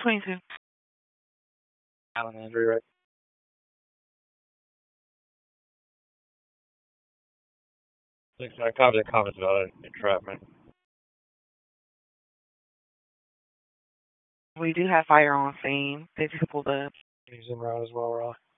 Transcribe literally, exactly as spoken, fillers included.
twenty-two. Allen Andrew, right? Six, I copied the comments about entrapment. We do have fire on scene. They just pulled up. He's en route as well, Raleigh.